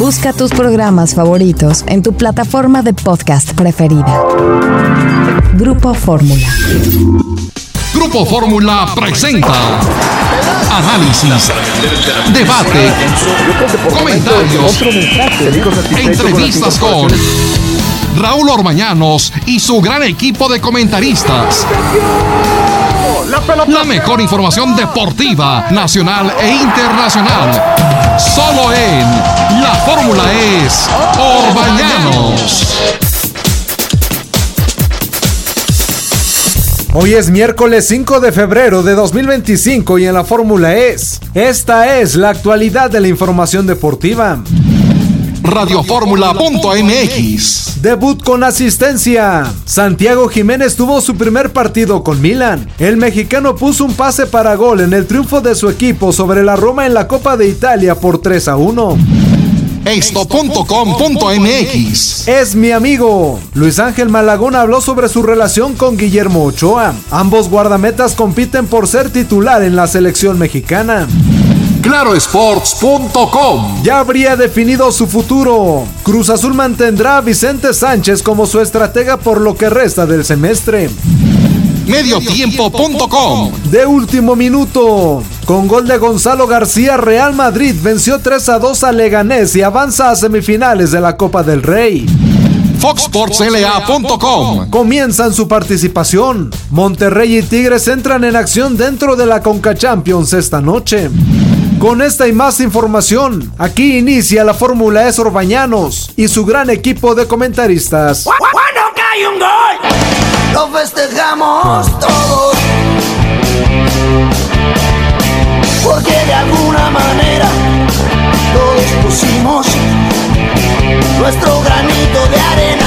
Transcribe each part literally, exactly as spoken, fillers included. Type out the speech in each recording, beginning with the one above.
Busca tus programas favoritos en tu plataforma de podcast preferida. Grupo Fórmula. Grupo Fórmula presenta análisis, debate, comentarios, entrevistas con Raúl Orbañanos y su gran equipo de comentaristas. La mejor información deportiva, nacional e internacional. Solo en La Fórmula es Orbañanos. Hoy es miércoles cinco de febrero de dos mil veinticinco y en La Fórmula es. Esta es la actualidad de la información deportiva. radio fórmula punto m x. Debut con asistencia. Santiago Jiménez tuvo su primer partido con Milan. El mexicano puso un pase para gol en el triunfo de su equipo sobre la Roma en la Copa de Italia por tres a uno. Esto punto com punto m x. Es mi amigo. Luis Ángel Malagón habló sobre su relación con Guillermo Ochoa. Ambos guardametas compiten por ser titular en la selección mexicana. claro sports punto com. Ya habría definido su futuro. Cruz Azul mantendrá a Vicente Sánchez como su estratega por lo que resta del semestre. mediotiempo punto com. De último minuto. Con gol de Gonzalo García, Real Madrid venció tres a dos a Leganés y avanza a semifinales de la Copa del Rey. fox sports l a punto com. Comienzan su participación. Monterrey y Tigres entran en acción dentro de la Conca Champions esta noche. Con esta y más información, aquí inicia la Fórmula es Orbañanos y su gran equipo de comentaristas. ¡Cuando cae un gol! ¡Lo festejamos todos! Porque de alguna manera todos pusimos nuestro granito de arena.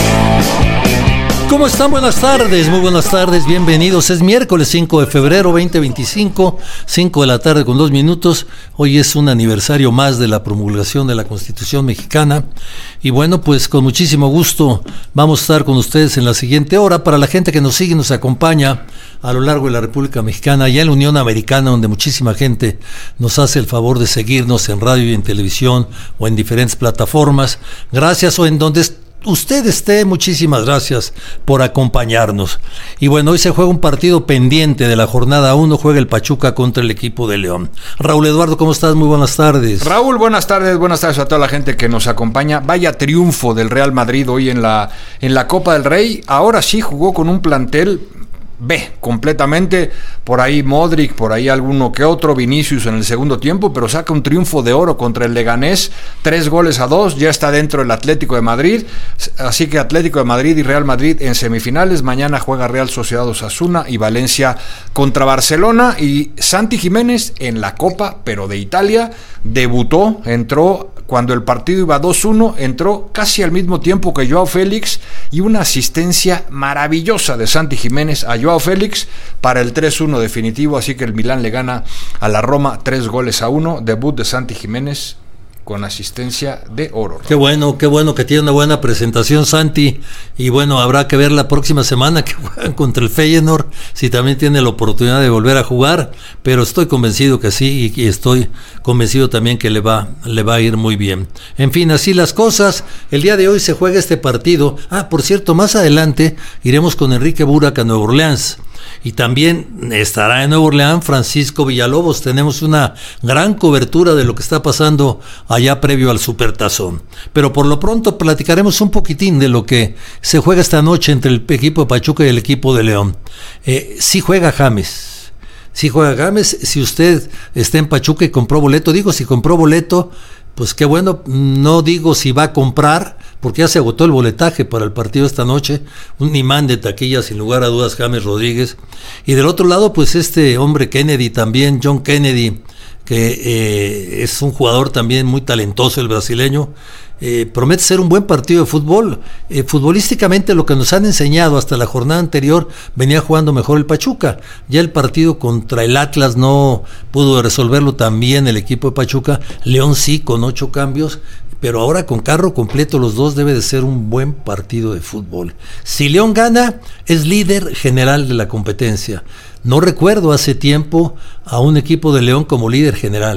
¿Cómo están? Buenas tardes, muy buenas tardes, bienvenidos. Es miércoles cinco de febrero veinte veinticinco, cinco de la tarde con dos minutos. Hoy es un aniversario más de la promulgación de la Constitución mexicana. Y bueno, pues con muchísimo gusto vamos a estar con ustedes en la siguiente hora. Para la gente que nos sigue y nos acompaña a lo largo de la República Mexicana, ya en la Unión Americana, donde muchísima gente nos hace el favor de seguirnos en radio y en televisión o en diferentes plataformas. Gracias, o en donde usted esté, muchísimas gracias por acompañarnos. Y bueno, hoy se juega un partido pendiente de la jornada uno, juega el Pachuca contra el equipo de León. Raúl Eduardo, ¿cómo estás? Muy buenas tardes. Raúl, buenas tardes, buenas tardes a toda la gente que nos acompaña. Vaya triunfo del Real Madrid hoy en la, en la Copa del Rey. Ahora sí jugó con un plantel B, completamente, por ahí Modric, por ahí alguno que otro, Vinicius en el segundo tiempo, pero saca un triunfo de oro contra el Leganés, tres goles a dos, ya está dentro el Atlético de Madrid, así que Atlético de Madrid y Real Madrid en semifinales. Mañana juega Real Sociedad Osasuna y Valencia contra Barcelona, y Santi Jiménez en la Copa, pero de Italia, debutó, entró cuando el partido iba dos uno, entró casi al mismo tiempo que Joao Félix, y una asistencia maravillosa de Santi Jiménez a Joao Félix para el tres uno definitivo, así que el Milán le gana a la Roma tres goles a uno, debut de Santi Jiménez con asistencia de oro. Qué bueno, qué bueno que tiene una buena presentación Santi, y bueno, habrá que ver la próxima semana que juegan contra el Feyenoord, si también tiene la oportunidad de volver a jugar, pero estoy convencido que sí, y estoy convencido también que le va, le va a ir muy bien. En fin, así las cosas. El día de hoy se juega este partido. Ah, por cierto, más adelante iremos con Enrique Burak a Nueva Orleans. Y también estará en Nueva Orleans Francisco Villalobos. Tenemos una gran cobertura de lo que está pasando allá previo al Supertazón. Pero por lo pronto platicaremos un poquitín de lo que se juega esta noche entre el equipo de Pachuca y el equipo de León. Eh, sí juega James. Sí juega James. Si usted está en Pachuca y compró boleto, digo, si compró boleto, pues qué bueno. No digo si va a comprar, porque ya se agotó el boletaje para el partido esta noche. Un imán de taquilla, sin lugar a dudas, James Rodríguez. Y del otro lado, pues este hombre Kennedy también, John Kennedy, que eh, es un jugador también muy talentoso, el brasileño. Eh, promete ser un buen partido de fútbol. Eh, futbolísticamente, lo que nos han enseñado hasta la jornada anterior, venía jugando mejor el Pachuca. Ya el partido contra el Atlas no pudo resolverlo tan bien el equipo de Pachuca. León sí, con ocho cambios, pero ahora con carro completo los dos, debe de ser un buen partido de fútbol. Si León gana, es líder general de la competencia. No recuerdo hace tiempo a un equipo de León como líder general, ¿eh?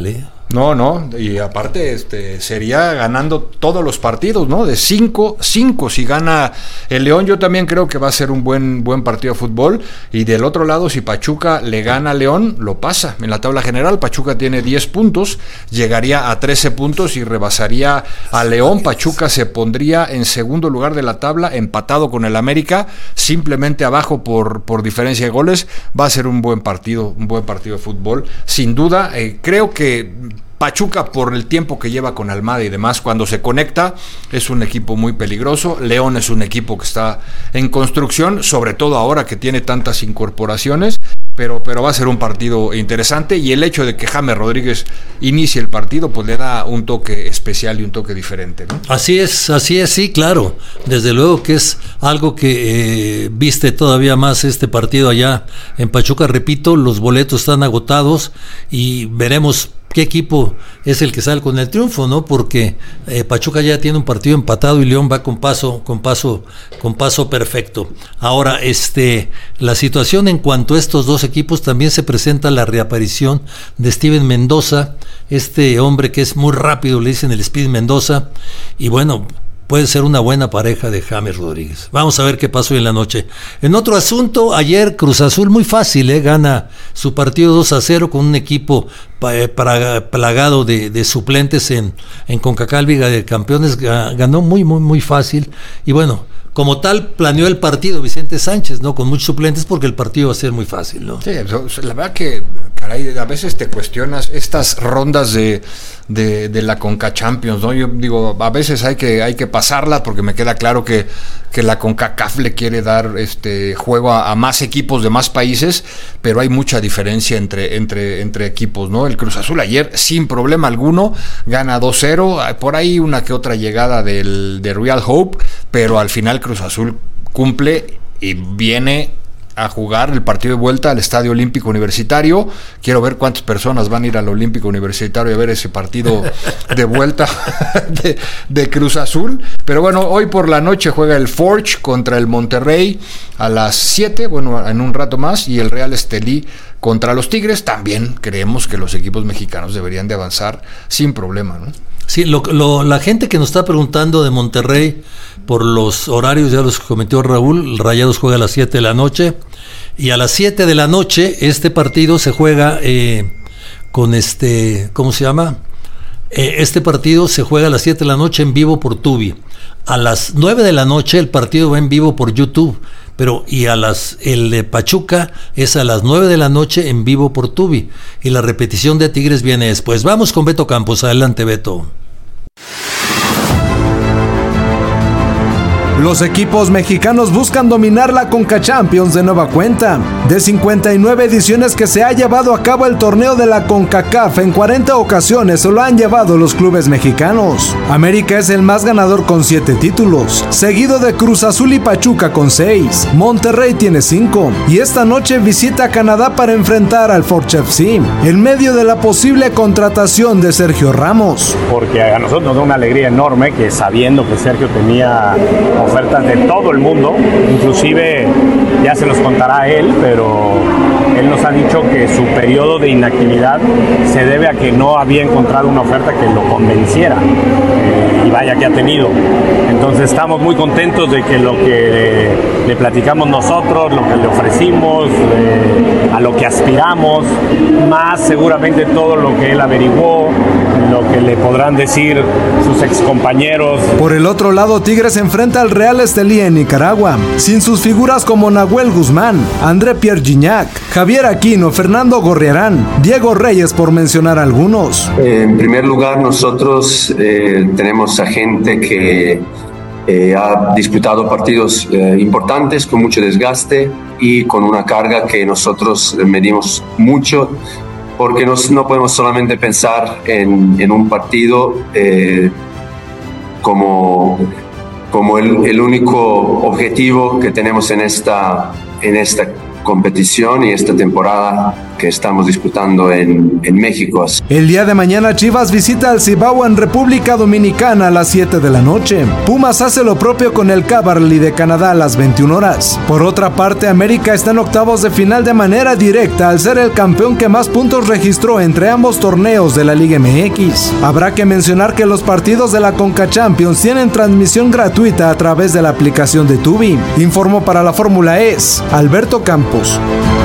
No, no, y aparte este sería ganando todos los partidos, ¿no? De cinco, cinco si gana el León. Yo también creo que va a ser un buen buen partido de fútbol. Y del otro lado, si Pachuca le gana a León, lo pasa. En la tabla general, Pachuca tiene diez puntos, llegaría a trece puntos y rebasaría a León. Pachuca se pondría en segundo lugar de la tabla, empatado con el América, simplemente abajo por, por diferencia de goles. Va a ser un buen partido, un buen partido de fútbol, sin duda. Eh, creo que Pachuca, por el tiempo que lleva con Almada y demás, cuando se conecta, es un equipo muy peligroso. León es un equipo que está en construcción, sobre todo ahora que tiene tantas incorporaciones, pero, pero va a ser un partido interesante, y el hecho de que James Rodríguez inicie el partido, pues le da un toque especial y un toque diferente, ¿no? Así es, así es, sí, claro. Desde luego que es algo que eh, viste todavía más este partido allá en Pachuca. Repito, los boletos están agotados y veremos qué equipo es el que sale con el triunfo, ¿no? Porque eh, Pachuca ya tiene un partido empatado y León va con paso, con paso, con paso perfecto. Ahora, este, la situación en cuanto a estos dos equipos, también se presenta la reaparición de Steven Mendoza, este hombre que es muy rápido, le dicen el Speed Mendoza, y bueno, puede ser una buena pareja de James Rodríguez. Vamos a ver qué pasó en la noche. En otro asunto, ayer Cruz Azul muy fácil, ¿eh? Gana su partido dos a cero con un equipo para, plagado de, de suplentes en, en CONCACAF Liga de Campeones. Ganó muy, muy, muy fácil. Y bueno, como tal, planeó el partido Vicente Sánchez, ¿no? Con muchos suplentes, porque el partido va a ser muy fácil, ¿no? Sí, la verdad que, caray, a veces te cuestionas estas rondas de, de, de la Conca Champions, ¿no? Yo digo, a veces hay que, hay que pasarla, porque me queda claro que, que la CONCACAF le quiere dar este juego a, a más equipos de más países, pero hay mucha diferencia entre, entre, entre equipos, ¿no? El Cruz Azul ayer, sin problema alguno, gana dos cero, por ahí una que otra llegada del, de Real Hope, pero al final Cruz Azul cumple y viene a jugar el partido de vuelta al Estadio Olímpico Universitario. Quiero ver cuántas personas van a ir al Olímpico Universitario a ver ese partido de vuelta de, de Cruz Azul. Pero bueno, hoy por la noche juega el Forge contra el Monterrey a las siete, bueno, en un rato más, y el Real Estelí contra los Tigres. También creemos que los equipos mexicanos deberían de avanzar sin problema, ¿no? Sí, lo, lo, la gente que nos está preguntando de Monterrey por los horarios, ya los comentó Raúl. Rayados juega a las siete de la noche, y a las siete de la noche este partido se juega eh, con este, ¿cómo se llama? Eh, este partido se juega a las siete de la noche en vivo por Tubi. A las nueve de la noche el partido va en vivo por YouTube, pero y a las el de Pachuca es a las nueve de la noche en vivo por Tubi, y la repetición de Tigres viene después. Vamos con Beto Campos. Adelante, Beto. Los equipos mexicanos buscan dominar la Conca Champions de nueva cuenta. De cincuenta y nueve ediciones que se ha llevado a cabo el torneo de la CONCACAF, en cuarenta ocasiones se lo han llevado los clubes mexicanos. América es el más ganador con siete títulos, seguido de Cruz Azul y Pachuca con seis. Monterrey tiene cinco, y esta noche visita Canadá para enfrentar al Forge F C, en medio de la posible contratación de Sergio Ramos. Porque a nosotros nos da una alegría enorme que, sabiendo que Sergio tenía ofertas de todo el mundo, inclusive ya se los contará él, pero él nos ha dicho que su periodo de inactividad se debe a que no había encontrado una oferta que lo convenciera, eh, y vaya que ha tenido. Entonces estamos muy contentos de que lo que le, le platicamos nosotros, lo que le ofrecimos, eh, a lo que aspiramos, más seguramente todo lo que él averiguó, lo que le podrán decir sus excompañeros. Por el otro lado, Tigres enfrenta al Real Estelí en Nicaragua, sin sus figuras como Nahuel Guzmán, André Pierre Gignac, Javier Aquino, Fernando Gorriarán, Diego Reyes, por mencionar algunos. En primer lugar, nosotros eh, tenemos a gente que eh, ha disputado partidos eh, importantes con mucho desgaste y con una carga que nosotros medimos mucho, porque nos, no podemos solamente pensar en, en un partido eh, como, como el, el único objetivo que tenemos en esta, en esta competición y esta temporada que estamos disputando en, en México. El día de mañana Chivas visita al Cibao en República Dominicana a las siete de la noche. Pumas hace lo propio con el Cavalry de Canadá a las veintiuna horas. Por otra parte, América está en octavos de final de manera directa al ser el campeón que más puntos registró entre ambos torneos de la Liga M X. Habrá que mencionar que los partidos de la Conca Champions tienen transmisión gratuita a través de la aplicación de Tubi. Informó para la Fórmula E Alberto Campos.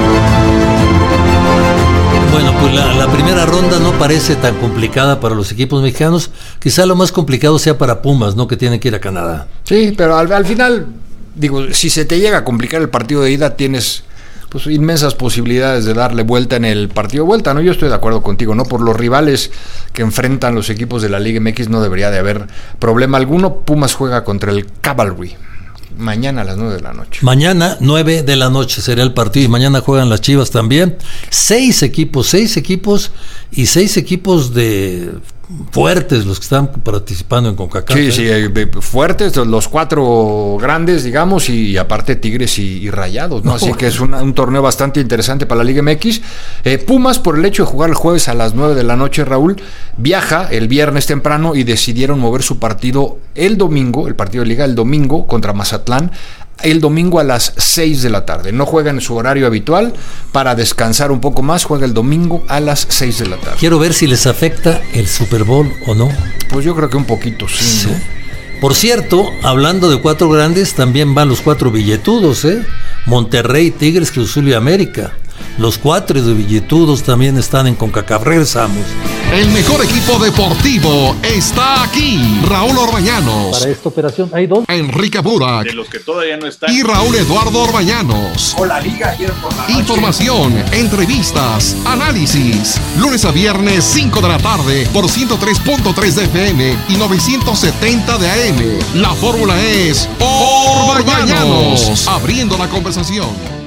Bueno, pues la, la primera ronda no parece tan complicada para los equipos mexicanos. Quizá lo más complicado sea para Pumas, ¿no? Que tienen que ir a Canadá. Sí, pero al, al final, digo, si se te llega a complicar el partido de ida, tienes pues inmensas posibilidades de darle vuelta en el partido de vuelta, ¿no? Yo estoy de acuerdo contigo, ¿no? Por los rivales que enfrentan los equipos de la Liga M X no debería de haber problema alguno. Pumas juega contra el Cavalry mañana a las nueve de la noche. Mañana, nueve de la noche será el partido. Y mañana juegan las Chivas también. Seis equipos, seis equipos y seis equipos de fuertes los que están participando en CONCACAF. Sí, sí, eh, fuertes, los cuatro grandes, digamos, y aparte Tigres y, y Rayados, ¿no? no Así bueno. que es una, un torneo bastante interesante para la Liga M X. Eh, Pumas, por el hecho de jugar el jueves a las nueve de la noche, Raúl, viaja el viernes temprano y decidieron mover su partido el domingo, el partido de Liga el domingo contra Mazatlán, el domingo a las seis de la tarde. No juega en su horario habitual para descansar un poco más, juega el domingo a las seis de la tarde. Quiero ver si les afecta el Super Bowl o no. Pues yo creo que un poquito sí, sí. ¿no? Por cierto, hablando de cuatro grandes, también van los cuatro billetudos, ¿eh? Monterrey, Tigres, Cruz Azul y América. Los cuatro de billetudos también están en CONCACAF. Regresamos. El mejor equipo deportivo está aquí. Raúl Orbañanos. Para esta operación hay dos. Enrique Burak. De los que todavía no están. Y Raúl Eduardo Orbañanos. O la Liga ayer por la noche. Información, entrevistas, análisis. Lunes a viernes, cinco de la tarde, por ciento tres punto tres de F M y novecientos setenta de A M. La fórmula es Orbañanos. Abriendo la conversación.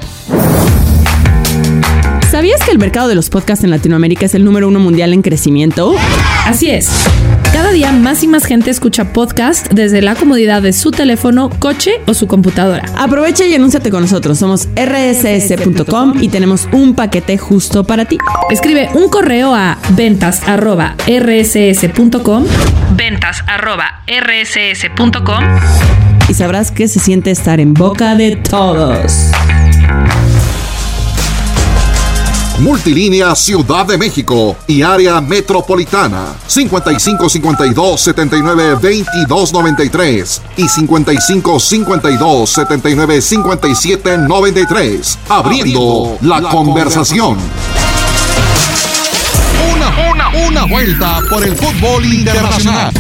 ¿Sabías que el mercado de los podcasts en Latinoamérica es el número uno mundial en crecimiento? Así es. Cada día más y más gente escucha podcast desde la comodidad de su teléfono, coche o su computadora. Aprovecha y anúnciate con nosotros. Somos erre ese ese punto com y tenemos un paquete justo para ti. Escribe un correo a ventas arroba erre ese ese punto com ventas arroba erre ese ese punto com y sabrás que se siente estar en boca de todos. Multilínea Ciudad de México y área metropolitana cincuenta y cinco cincuenta y dos setenta y nueve veintidós noventa y tres y cincuenta y cinco cincuenta y dos setenta y nueve cincuenta y siete noventa y tres. Abriendo la, la conversación. Una, una, una vuelta por el fútbol internacional.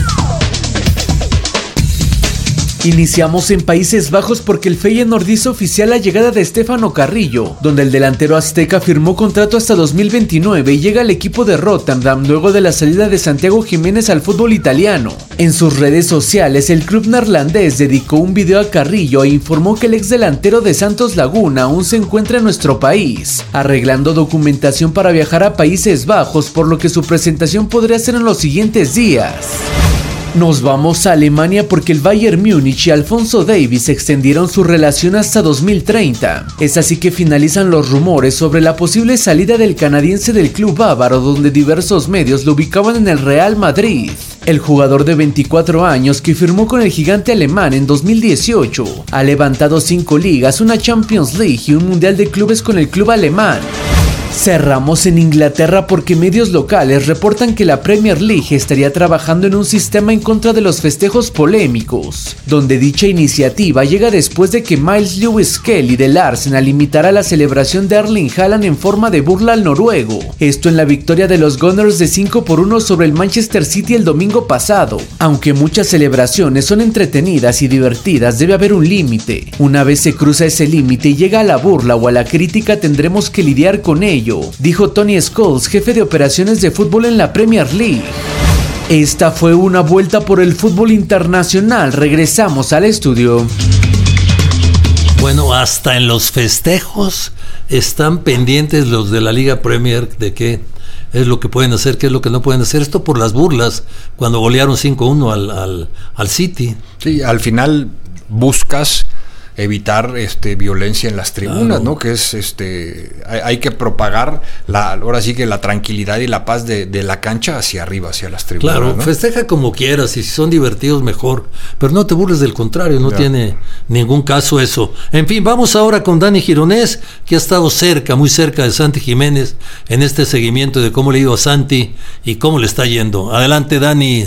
Iniciamos en Países Bajos porque el Feyenoord hizo oficial la llegada de Stefano Carrillo, donde el delantero azteca firmó contrato hasta dos mil veintinueve y llega al equipo de Rotterdam luego de la salida de Santiago Jiménez al fútbol italiano. En sus redes sociales, el club neerlandés dedicó un video a Carrillo e informó que el ex delantero de Santos Laguna aún se encuentra en nuestro país, arreglando documentación para viajar a Países Bajos, por lo que su presentación podría ser en los siguientes días. Nos vamos a Alemania porque el Bayern Múnich y Alphonso Davies extendieron su relación hasta dos mil treinta. Es así que finalizan los rumores sobre la posible salida del canadiense del club bávaro, donde diversos medios lo ubicaban en el Real Madrid. El jugador de veinticuatro años, que firmó con el gigante alemán en dos mil dieciocho, ha levantado cinco ligas, una Champions League y un Mundial de Clubes con el club alemán. Cerramos en Inglaterra porque medios locales reportan que la Premier League estaría trabajando en un sistema en contra de los festejos polémicos, donde dicha iniciativa llega después de que Miles Lewis Kelly del Arsenal imitara la celebración de Erling Haaland en forma de burla al noruego, esto en la victoria de los Gunners de cinco por uno sobre el Manchester City el domingo pasado. Aunque muchas celebraciones son entretenidas y divertidas, debe haber un límite. Una vez se cruza ese límite y llega a la burla o a la crítica, tendremos que lidiar con ello, dijo Tony Scholes, jefe de operaciones de fútbol en la Premier League. Esta fue una vuelta por el fútbol internacional. Regresamos al estudio. Bueno, hasta en los festejos están pendientes los de la Liga Premier de qué es lo que pueden hacer, qué es lo que no pueden hacer. Esto por las burlas, cuando golearon cinco uno al, al, al City. Sí, al final buscas evitar este violencia en las tribunas, claro. ¿no? Que es este hay, hay que propagar la ahora sí que la tranquilidad y la paz de, de la cancha hacia arriba, hacia las tribunas. Claro, ¿no? Festeja como quieras, y si son divertidos mejor, pero no te burles del contrario, no ya. tiene ningún caso eso. En fin, vamos ahora con Dani Gironés, que ha estado cerca, muy cerca de Santi Jiménez en este seguimiento de cómo le ha ido a Santi y cómo le está yendo. Adelante, Dani.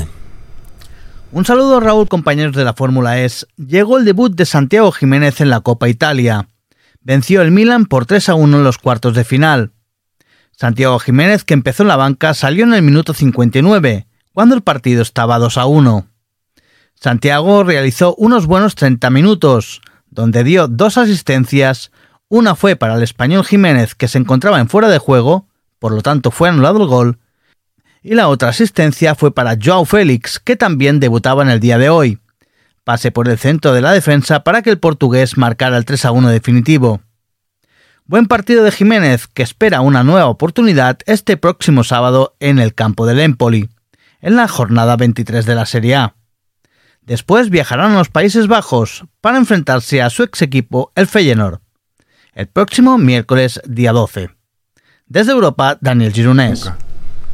Un saludo, Raúl, compañeros de la Fórmula E S. Llegó el debut de Santiago Jiménez en la Copa Italia. Venció el Milan por tres a uno en los cuartos de final. Santiago Jiménez, que empezó en la banca, salió en el minuto cincuenta y nueve, cuando el partido estaba dos a uno. Santiago realizó unos buenos treinta minutos, donde dio dos asistencias. Una fue para el español Jiménez, que se encontraba en fuera de juego, por lo tanto fue anulado el gol, y la otra asistencia fue para Joao Félix, que también debutaba en el día de hoy. Pase por el centro de la defensa para que el portugués marcara el tres a uno definitivo. Buen partido de Jiménez, que espera una nueva oportunidad este próximo sábado en el campo del Empoli, en la jornada veintitrés de la Serie A. Después viajarán a los Países Bajos para enfrentarse a su ex equipo, el Feyenoord, el próximo miércoles día doce. Desde Europa, Daniel Gironés. Okay.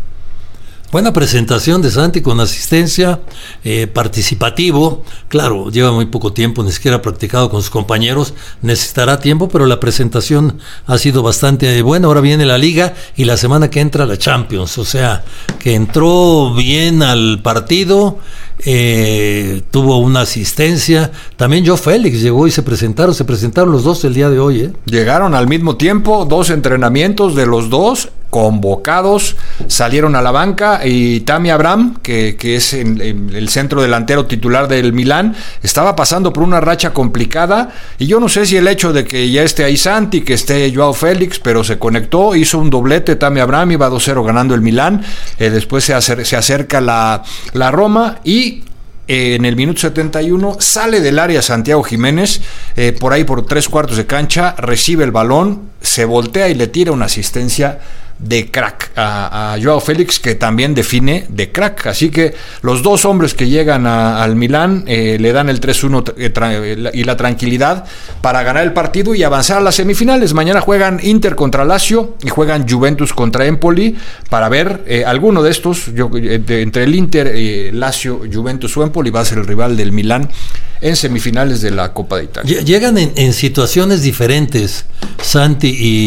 Buena presentación de Santi con asistencia, eh, participativo. Claro, lleva muy poco tiempo, ni siquiera ha practicado con sus compañeros, necesitará tiempo, pero la presentación ha sido bastante buena. Ahora viene la Liga y la semana que entra la Champions, o sea, que entró bien al partido, eh, tuvo una asistencia. También Joao Félix llegó y se presentaron, se presentaron los dos el día de hoy. ¿eh? Llegaron al mismo tiempo, dos entrenamientos de los dos, convocados, salieron a la banca, y Tammy Abraham, que, que es en, en el centro delantero titular del Milán, estaba pasando por una racha complicada, y yo no sé si el hecho de que ya esté ahí Santi, que esté Joao Félix, pero se conectó, hizo un doblete Tammy Abraham, iba dos cero ganando el Milán, eh, después se, acer- se acerca la, la Roma, y Eh, en el minuto setenta y uno sale del área Santiago Jiménez, eh, por ahí por tres cuartos de cancha, recibe el balón, se voltea y le tira una asistencia de crack a, a Joao Félix, que también define de crack. Así que los dos hombres que llegan a, al Milán eh, le dan el tres uno eh, tra- y la tranquilidad para ganar el partido y avanzar a las semifinales. Mañana juegan Inter contra Lazio y juegan Juventus contra Empoli para ver eh, alguno de estos, yo, eh, de, entre el Inter, eh, Lazio, Juventus o Empoli, va a ser el rival del Milán en semifinales de la Copa de Italia. Llegan en, en situaciones diferentes Santi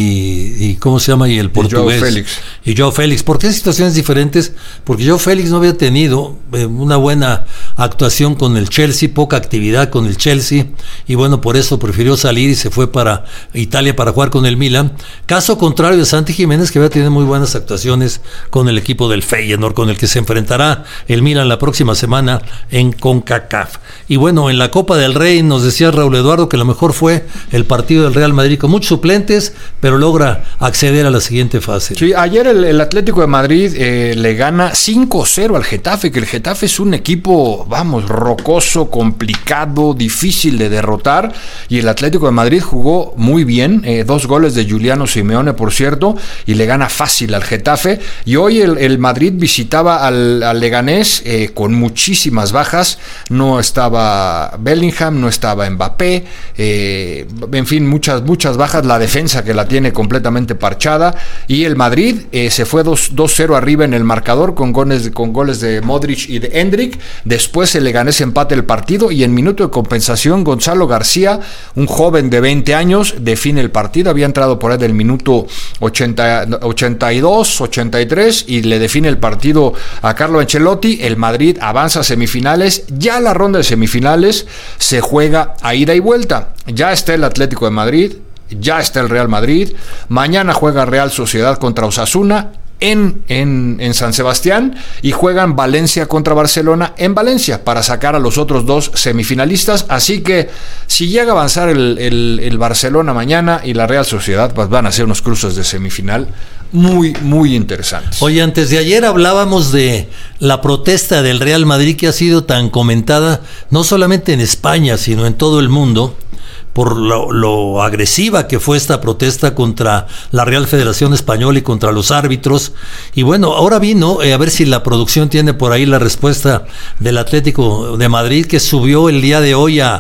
y, y ¿cómo se llama? Y el portugués. Y Joao Félix. Y Joao Félix. ¿Por qué situaciones diferentes? Porque Joao Félix no había tenido eh, una buena actuación con el Chelsea, poca actividad con el Chelsea, y bueno, por eso prefirió salir y se fue para Italia para jugar con el Milan. Caso contrario de Santi Jiménez, que había tenido muy buenas actuaciones con el equipo del Feyenoord, con el que se enfrentará el Milan la próxima semana en CONCACAF. Y bueno, en la Copa del Rey nos decía Raúl Eduardo que lo mejor fue el partido del Real Madrid con muchos suplentes, pero logra acceder a la siguiente fase. Sí, ayer el, el Atlético de Madrid eh, le gana cinco cero al Getafe, que el Getafe es un equipo, vamos, rocoso, complicado, difícil de derrotar, y el Atlético de Madrid jugó muy bien, eh, dos goles de Giuliano Simeone, por cierto, y le gana fácil al Getafe. Y hoy el, el Madrid visitaba al, al Leganés eh, con muchísimas bajas. No estaba Bellingham, no estaba Mbappé, eh, en fin, muchas, muchas bajas, la defensa que la tiene completamente parchada, y el Madrid eh, se fue dos cero arriba en el marcador con goles, con goles de Modric y de Endrick. Después el Leganés empate el partido, y en minuto de compensación Gonzalo García, un joven de veinte años, define el partido. Había entrado por ahí del minuto ochenta, ochenta y dos, ochenta y tres, y le define el partido a Carlo Ancelotti. El Madrid avanza a semifinales. Ya la ronda de semifinales se juega a ida y vuelta. Ya está el Atlético de Madrid, ya está el Real Madrid. Mañana juega Real Sociedad contra Osasuna en, en, en San Sebastián, y juegan Valencia contra Barcelona en Valencia para sacar a los otros dos semifinalistas. Así que si llega a avanzar el, el, el Barcelona mañana y la Real Sociedad, pues van a ser unos cruces de semifinal muy, muy interesantes. Oye, antes de ayer hablábamos de la protesta del Real Madrid, que ha sido tan comentada no solamente en España, sino en todo el mundo, por lo, lo agresiva que fue esta protesta contra la Real Federación Española y contra los árbitros. Y bueno, ahora vino, eh, a ver si la producción tiene por ahí la respuesta del Atlético de Madrid, que subió el día de hoy a,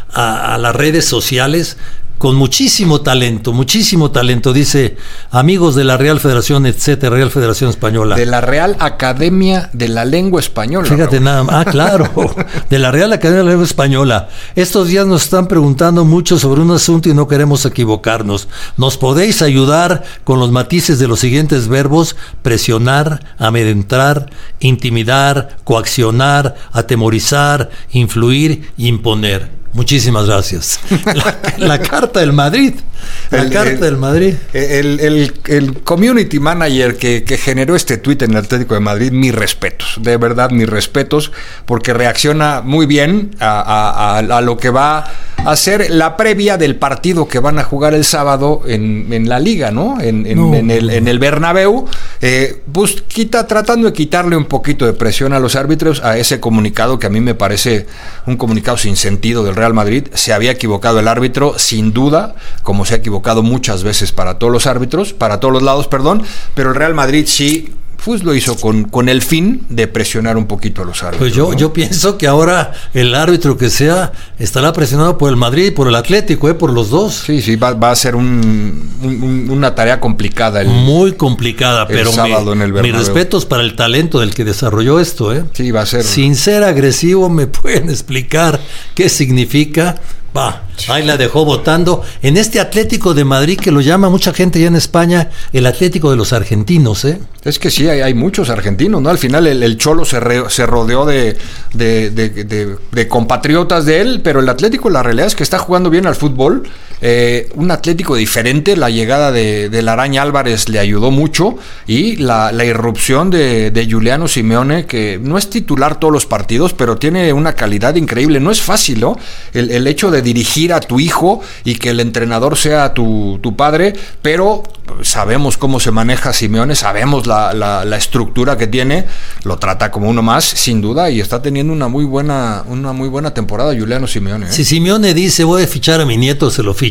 a, a las redes sociales con muchísimo talento, muchísimo talento, dice amigos de la Real Federación, etcétera, Real Federación Española. De la Real Academia de la Lengua Española. Fíjate Raúl. nada más, ah, claro, de la Real Academia de la Lengua Española. Estos días nos están preguntando mucho sobre un asunto y no queremos equivocarnos. ¿Nos podéis ayudar con los matices de los siguientes verbos? Presionar, amedrentar, intimidar, coaccionar, atemorizar, influir, imponer. Muchísimas gracias. La, la carta del Madrid. La el, carta el, del Madrid. El, el, el community manager que, que generó este tuit en el Atlético de Madrid, mis respetos, de verdad mis respetos, porque reacciona muy bien a, a, a, a lo que va a ser la previa del partido que van a jugar el sábado en, en la Liga, ¿no? En, en, no. en, el, en el Bernabéu. Eh, pues quita, tratando de quitarle un poquito de presión a los árbitros a ese comunicado que a mí me parece un comunicado sin sentido del Real Madrid. Se había equivocado el árbitro, sin duda, como se ha equivocado muchas veces para todos los árbitros, para todos los lados, perdón, pero el Real Madrid sí, pues lo hizo con, con el fin de presionar un poquito a los árbitros. Pues yo, ¿no? yo pienso que ahora el árbitro que sea estará presionado por el Madrid y por el Atlético, ¿eh? Por los dos. Sí, sí, va, va a ser un, un, una tarea complicada. El, Muy complicada, el pero sábado mi, en el mis respetos para el talento del que desarrolló esto, ¿eh? Sí, va a ser. Sin ser agresivo, ¿me pueden explicar qué significa? Va, ahí la dejó votando en este Atlético de Madrid que lo llama mucha gente ya en España el Atlético de los argentinos, ¿eh? Es que sí, hay, hay muchos argentinos, ¿no? Al final el, el Cholo se, re, se rodeó de, de, de, de, de compatriotas de él, pero el Atlético, la realidad es que está jugando bien al fútbol. Eh, un Atlético diferente, la llegada de, de la Araña Álvarez le ayudó mucho, y la, la irrupción de, de Giuliano Simeone, que no es titular todos los partidos, pero tiene una calidad increíble. No es fácil, ¿no? El, el hecho de dirigir a tu hijo y que el entrenador sea tu, tu padre, pero sabemos cómo se maneja Simeone, sabemos la, la, la estructura que tiene, lo trata como uno más, sin duda, y está teniendo una muy buena, una muy buena temporada Giuliano Simeone, ¿eh? Si Simeone dice voy a fichar a mi nieto, se lo fichan.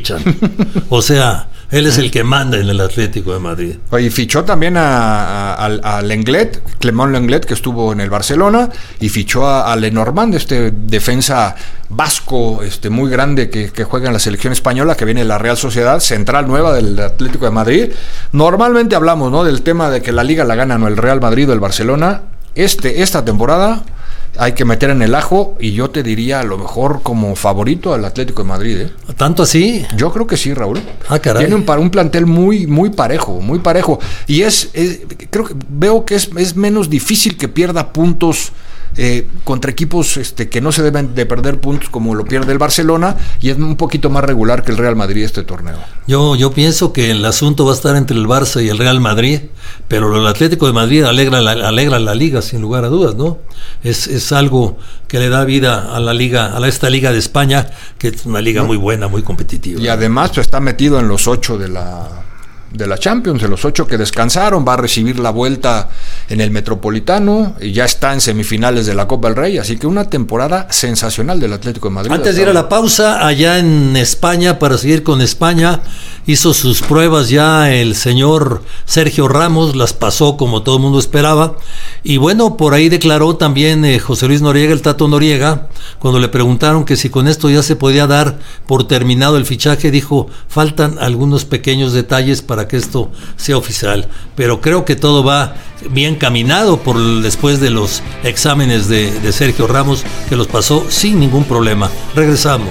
O sea, él es el que manda en el Atlético de Madrid. Y fichó también a, a, a Lenglet, Clément Lenglet, que estuvo en el Barcelona, y fichó a, a Lenormand, este defensa vasco, este muy grande que, que juega en la selección española, que viene de la Real Sociedad, central nueva del Atlético de Madrid. Normalmente hablamos, ¿no?, del tema de que la Liga la gana no el Real Madrid o el Barcelona. Este, esta temporada hay que meter en el ajo, y yo te diría a lo mejor como favorito al Atlético de Madrid, ¿eh? ¿Tanto así? Yo creo que sí, Raúl. Ah, caray. Tiene un, un plantel muy, muy parejo, muy parejo. Y es, es creo que veo que es, es menos difícil que pierda puntos eh, contra equipos este, que no se deben de perder puntos como lo pierde el Barcelona, y es un poquito más regular que el Real Madrid este torneo. Yo, yo pienso que el asunto va a estar entre el Barça y el Real Madrid, pero el Atlético de Madrid alegra la, alegra la liga, sin lugar a dudas, ¿no? Es, es algo que le da vida a la liga, a esta liga de España, que es una liga muy buena, muy competitiva. Y además pues, está metido en los ocho de la de la Champions, de los ocho que descansaron, va a recibir la vuelta en el Metropolitano y ya está en semifinales de la Copa del Rey, así que una temporada sensacional del Atlético de Madrid. Antes de ir a la pausa, allá en España, para seguir con España, hizo sus pruebas ya el señor Sergio Ramos, las pasó como todo el mundo esperaba, y bueno, por ahí declaró también eh, José Luis Noriega, el Tato Noriega, cuando le preguntaron que si con esto ya se podía dar por terminado el fichaje, dijo, faltan algunos pequeños detalles para que esto sea oficial, pero creo que todo va bien caminado por después de los exámenes de, de Sergio Ramos, que los pasó sin ningún problema. Regresamos.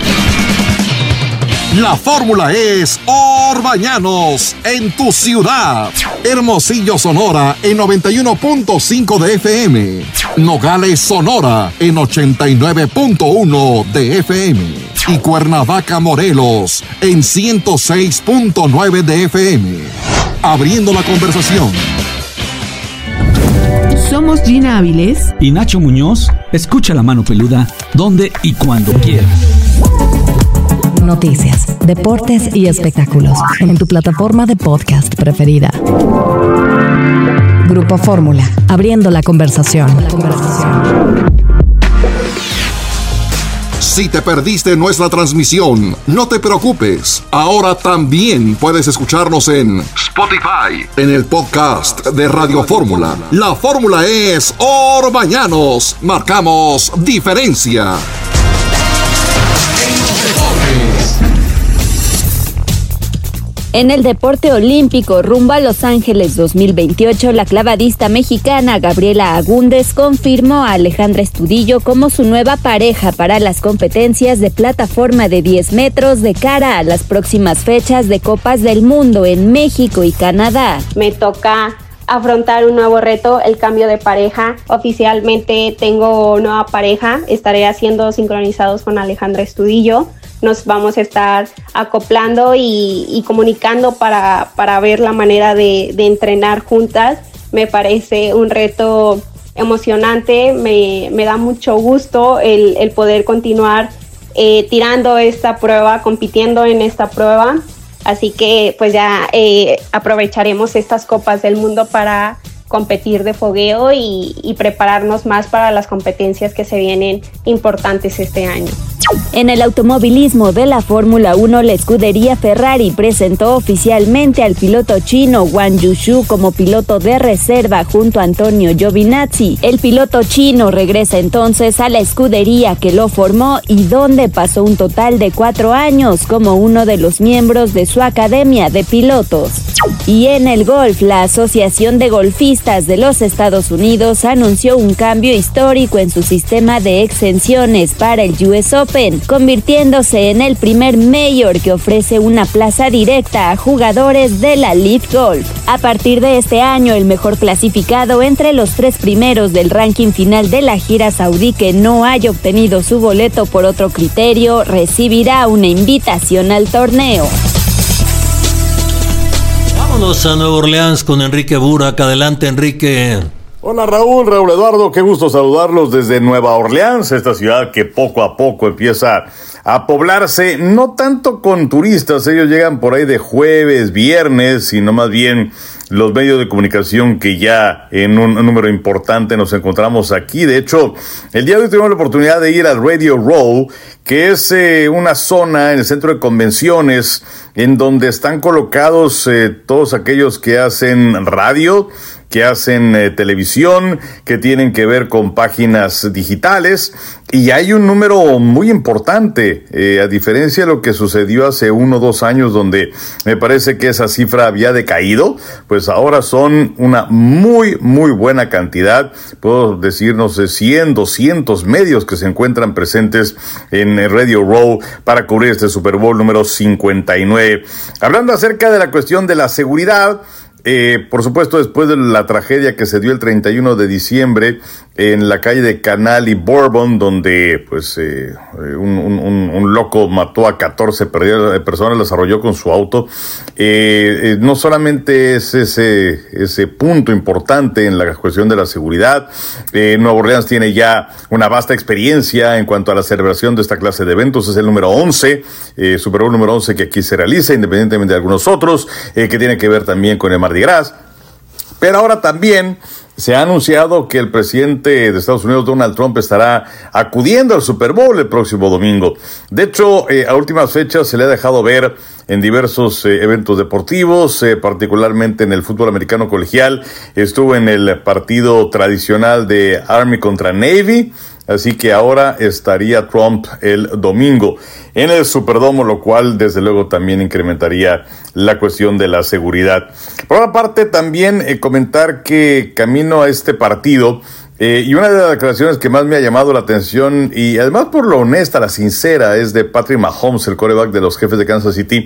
La fórmula es Orbañanos en tu ciudad. Hermosillo, Sonora en noventa y uno punto cinco de F M. Nogales, Sonora en ochenta y nueve punto uno de F M. Y Cuernavaca, Morelos en ciento seis punto nueve de F M. Abriendo la conversación. Somos Gina Áviles y Nacho Muñoz. Escucha La Mano Peluda donde y cuando quieras. Noticias, deportes y espectáculos en tu plataforma de podcast preferida. Grupo Fórmula, abriendo la conversación. La conversación. Si te perdiste nuestra transmisión, no te preocupes. Ahora también puedes escucharnos en Spotify, en el podcast de Radio Fórmula. La fórmula es Orbañanos. Marcamos diferencia. En el deporte olímpico rumbo a Los Ángeles dos mil veintiocho, la clavadista mexicana Gabriela Agúndez confirmó a Alejandra Estudillo como su nueva pareja para las competencias de plataforma de diez metros de cara a las próximas fechas de Copas del Mundo en México y Canadá. Me toca afrontar un nuevo reto, el cambio de pareja. Oficialmente tengo nueva pareja, estaré haciendo sincronizados con Alejandra Estudillo. Nos vamos a estar acoplando y, y comunicando para, para ver la manera de, de entrenar juntas. Me parece un reto emocionante, me, me da mucho gusto el, el poder continuar eh, tirando esta prueba, compitiendo en esta prueba. Así que pues ya eh, aprovecharemos estas Copas del Mundo para competir de fogueo y, y prepararnos más para las competencias que se vienen importantes este año. En el automovilismo de la Fórmula uno, la escudería Ferrari presentó oficialmente al piloto chino Wang Yushu como piloto de reserva junto a Antonio Giovinazzi. El piloto chino regresa entonces a la escudería que lo formó y donde pasó un total de cuatro años como uno de los miembros de su academia de pilotos. Y en el golf, la Asociación de Golfistas de los Estados Unidos anunció un cambio histórico en su sistema de exenciones para el U S Open, convirtiéndose en el primer mayor que ofrece una plaza directa a jugadores de la Live Golf. A partir de este año, el mejor clasificado entre los tres primeros del ranking final de la gira saudí que no haya obtenido su boleto por otro criterio recibirá una invitación al torneo. Vámonos a Nueva Orleans con Enrique Burak. Adelante, Enrique. Hola Raúl, Raúl Eduardo, qué gusto saludarlos desde Nueva Orleans, esta ciudad que poco a poco empieza a poblarse, no tanto con turistas, ellos llegan por ahí de jueves, viernes, sino más bien los medios de comunicación que ya en un, un número importante nos encontramos aquí. De hecho, el día de hoy tuvimos la oportunidad de ir al Radio Row, que es eh, una zona en el centro de convenciones en donde están colocados eh, todos aquellos que hacen radio, que hacen eh, televisión, que tienen que ver con páginas digitales, y hay un número muy importante, eh, a diferencia de lo que sucedió hace uno o dos años, donde me parece que esa cifra había decaído, pues ahora son una muy, muy buena cantidad, puedo decir, no sé, cien, doscientos medios que se encuentran presentes en Radio Row para cubrir este Super Bowl número cincuenta y nueve. Hablando acerca de la cuestión de la seguridad, Eh, por supuesto, después de la tragedia que se dio el treinta y uno de diciembre en la calle de Canal y Bourbon, donde pues eh, un, un, un loco mató a catorce personas, las arrolló con su auto, eh, eh, no solamente es ese, ese punto importante en la cuestión de la seguridad, eh, Nueva Orleans tiene ya una vasta experiencia en cuanto a la celebración de esta clase de eventos, es el número once, eh, Super Bowl número once que aquí se realiza, independientemente de algunos otros, eh, que tiene que ver también con el Mardi Gras. Pero ahora también se ha anunciado que el presidente de Estados Unidos, Donald Trump, estará acudiendo al Super Bowl el próximo domingo. De hecho, eh, a últimas fechas se le ha dejado ver en diversos eh, eventos deportivos, eh, particularmente en el fútbol americano colegial. Estuvo en el partido tradicional de Army contra Navy, así que ahora estaría Trump el domingo en el Superdome, lo cual desde luego también incrementaría la cuestión de la seguridad. Por otra parte, también eh, comentar que camino a este partido, eh, y una de las declaraciones que más me ha llamado la atención, y además por lo honesta, la sincera, es de Patrick Mahomes, el quarterback de los Jefes de Kansas City,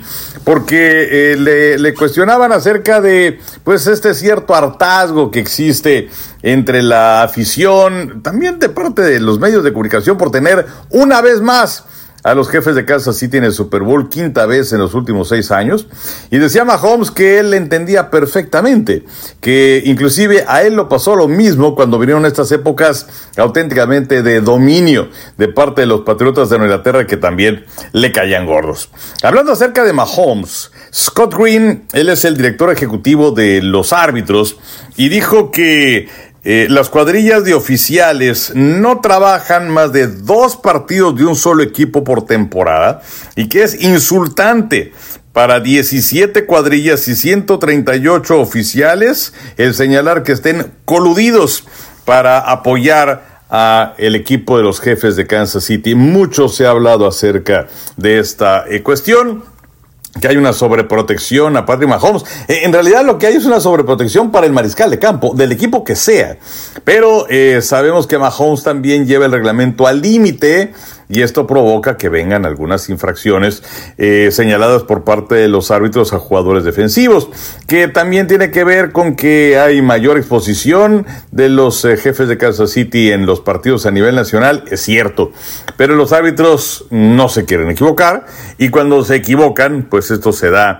porque eh, le, le cuestionaban acerca de pues este cierto hartazgo que existe entre la afición, también de parte de los medios de comunicación, por tener una vez más a los Jefes de Kansas City en el Super Bowl, quinta vez en los últimos seis años, y decía Mahomes que él entendía perfectamente, que inclusive a él lo pasó lo mismo cuando vinieron estas épocas auténticamente de dominio de parte de los Patriotas de Nueva Inglaterra, que también le caían gordos. Hablando acerca de Mahomes, Scott Green, él es el director ejecutivo de los árbitros, y dijo que Eh, las cuadrillas de oficiales no trabajan más de dos partidos de un solo equipo por temporada y que es insultante para diecisiete cuadrillas y ciento treinta y ocho oficiales el señalar que estén coludidos para apoyar a el equipo de los Jefes de Kansas City. Mucho se ha hablado acerca de esta eh, cuestión. que hay una sobreprotección a Patrick Mahomes. Eh, en realidad lo que hay es una sobreprotección para el mariscal de campo, del equipo que sea. Pero eh, sabemos que Mahomes también lleva el reglamento al límite y esto provoca que vengan algunas infracciones eh, señaladas por parte de los árbitros a jugadores defensivos, que también tiene que ver con que hay mayor exposición de los eh, jefes de Kansas City en los partidos a nivel nacional, es cierto, pero los árbitros no se quieren equivocar y cuando se equivocan, pues esto se da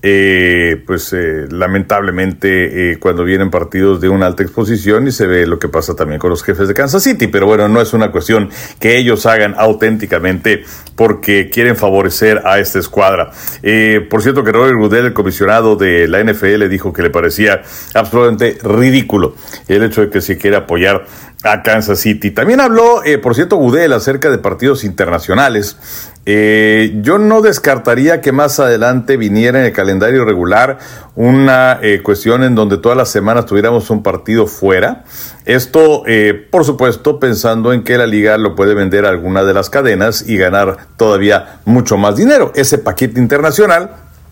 Eh, pues eh, lamentablemente eh, cuando vienen partidos de una alta exposición y se ve lo que pasa también con los jefes de Kansas City, pero bueno, no es una cuestión que ellos hagan auténticamente porque quieren favorecer a esta escuadra. Eh, por cierto que Roger Goodell, el comisionado de la N F L, dijo que le parecía absolutamente ridículo el hecho de que se quiera apoyar a Kansas City. También habló, eh, por cierto, Goodell acerca de partidos internacionales. Eh, yo no descartaría que más adelante viniera en el calendario regular una eh, cuestión en donde todas las semanas tuviéramos un partido fuera. Esto, eh, por supuesto, pensando en que la liga lo puede vender a alguna de las cadenas y ganar todavía mucho más dinero. Ese paquete internacional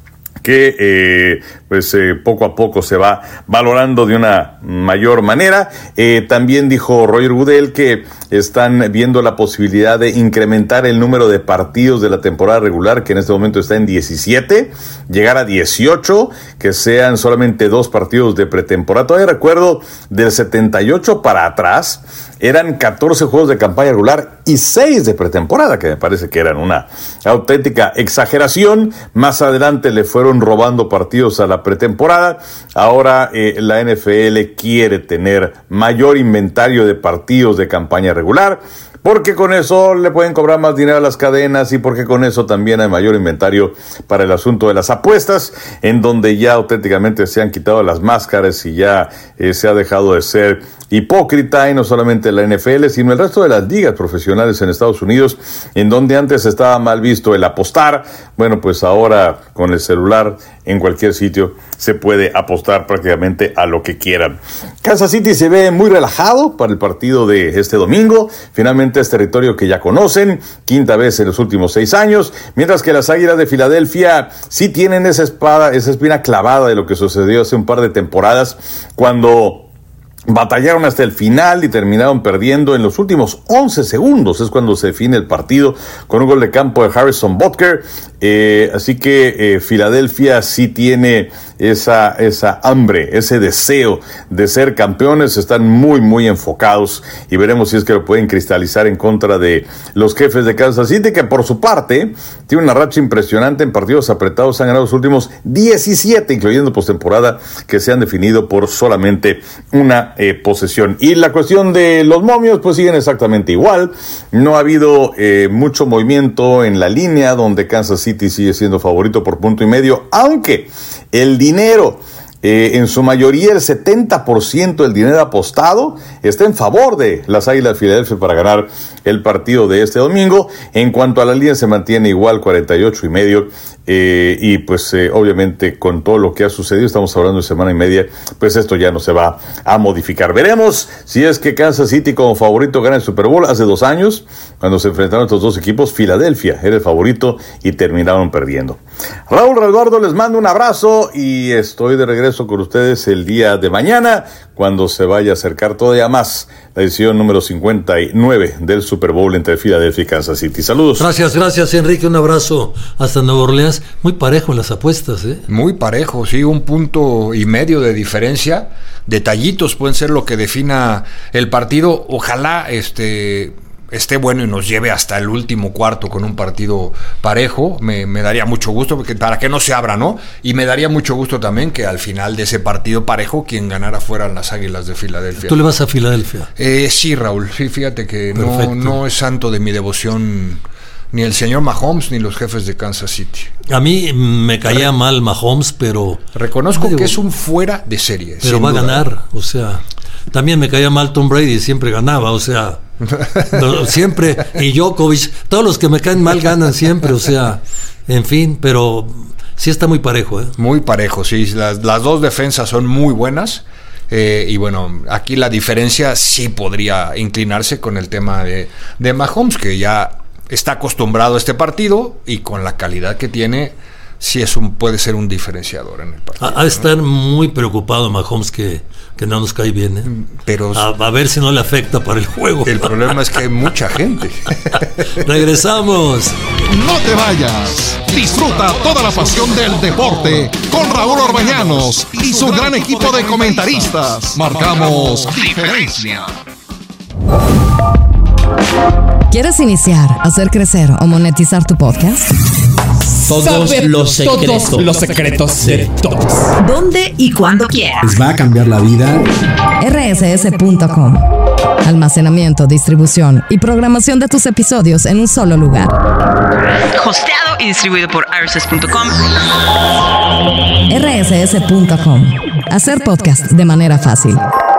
que eh, pues eh, poco a poco se va valorando de una mayor manera. Eh, también dijo Roger Goodell que están viendo la posibilidad de incrementar el número de partidos de la temporada regular, que en este momento está en diecisiete, llegar a dieciocho, que sean solamente dos partidos de pretemporada. Todavía recuerdo del setenta y ocho para atrás, eran catorce juegos de campaña regular y seis de pretemporada, que me parece que eran una auténtica exageración. Más adelante le fueron robando partidos a la pretemporada. Ahora eh, la N F L quiere tener mayor inventario de partidos de campaña regular, porque con eso le pueden cobrar más dinero a las cadenas y porque con eso también hay mayor inventario para el asunto de las apuestas, en donde ya auténticamente se han quitado las máscaras y ya eh, se ha dejado de ser hipócrita, y no solamente la N F L, sino el resto de las ligas profesionales en Estados Unidos, en donde antes estaba mal visto el apostar. Bueno, pues ahora con el celular en cualquier sitio se puede apostar prácticamente a lo que quieran. Kansas City se ve muy relajado para el partido de este domingo. Finalmente es territorio que ya conocen, quinta vez en los últimos seis años, mientras que las Águilas de Filadelfia sí tienen esa espada, esa espina clavada de lo que sucedió hace un par de temporadas, cuando batallaron hasta el final y terminaron perdiendo en los últimos once segundos. Es cuando se define el partido con un gol de campo de Harrison Butker. Eh, así que eh, Filadelfia sí tiene esa, esa hambre, ese deseo de ser campeones. Están muy, muy enfocados y veremos si es que lo pueden cristalizar en contra de los jefes de Kansas City, que por su parte tiene una racha impresionante en partidos apretados. Han ganado los últimos diecisiete, incluyendo postemporada, que se han definido por solamente una eh, posesión. Y la cuestión de los momios, pues siguen exactamente igual. No ha habido eh, mucho movimiento en la línea, donde Kansas City sigue siendo favorito por punto y medio, aunque el dinero, eh, en su mayoría el setenta por ciento del dinero apostado, está en favor de las Águilas de Filadelfia para ganar el partido de este domingo. En cuanto a la línea, se mantiene igual, cuarenta y ocho y medio. Eh, y pues eh, obviamente con todo lo que ha sucedido, estamos hablando de semana y media, pues esto ya no se va a modificar. Veremos si es que Kansas City como favorito gana el Super Bowl. Hace dos años, cuando se enfrentaron estos dos equipos, Filadelfia era el favorito y terminaron perdiendo. Raúl Eduardo, les mando un abrazo y estoy de regreso con ustedes el día de mañana, cuando se vaya a acercar todavía más la edición número cincuenta y nueve del Super Bowl entre Filadelfia y Kansas City. Saludos. Gracias, gracias Enrique, un abrazo hasta Nueva Orleans. Muy parejo en las apuestas, ¿eh? Muy parejo, sí, un punto y medio de diferencia. Detallitos pueden ser lo que defina el partido. Ojalá este esté bueno y nos lleve hasta el último cuarto con un partido parejo. Me, me daría mucho gusto, porque para que no se abra, ¿no? Y me daría mucho gusto también que al final de ese partido parejo, quien ganara fueran las Águilas de Filadelfia. ¿Tú le vas a Filadelfia? Eh, sí, Raúl, sí, fíjate que no, no es santo de mi devoción ni el señor Mahomes ni los jefes de Kansas City. A mí me caía mal Mahomes, pero reconozco digo, que es un fuera de serie. Pero va duda. a ganar, o sea, también me caía mal Tom Brady, siempre ganaba, o sea, no, siempre, y Djokovic, todos los que me caen mal ganan siempre, o sea, en fin, pero sí está muy parejo, ¿eh? Muy parejo, sí, las, las dos defensas son muy buenas. Eh, y bueno, aquí la diferencia sí podría inclinarse con el tema de, de Mahomes, que ya está acostumbrado a este partido y con la calidad que tiene, sí es un, puede ser un diferenciador en el partido. Ha de estar muy preocupado Mahomes que, que no nos cae bien, ¿eh? Pero a, a ver si no le afecta para el juego. El problema es que hay mucha gente. Regresamos. No te vayas. Disfruta toda la pasión del deporte con Raúl Orbañanos y su gran equipo de comentaristas. Marcamos diferencia. ¿Quieres iniciar, hacer crecer o monetizar tu podcast? Todos Saber los secretos. Todos los secretos de todos. ¿Dónde y cuándo quieras? Les va a cambiar la vida. R S S punto com. Almacenamiento, distribución y programación de tus episodios en un solo lugar. Hosteado y distribuido por R S S punto com. R S S punto com. Hacer podcast de manera fácil.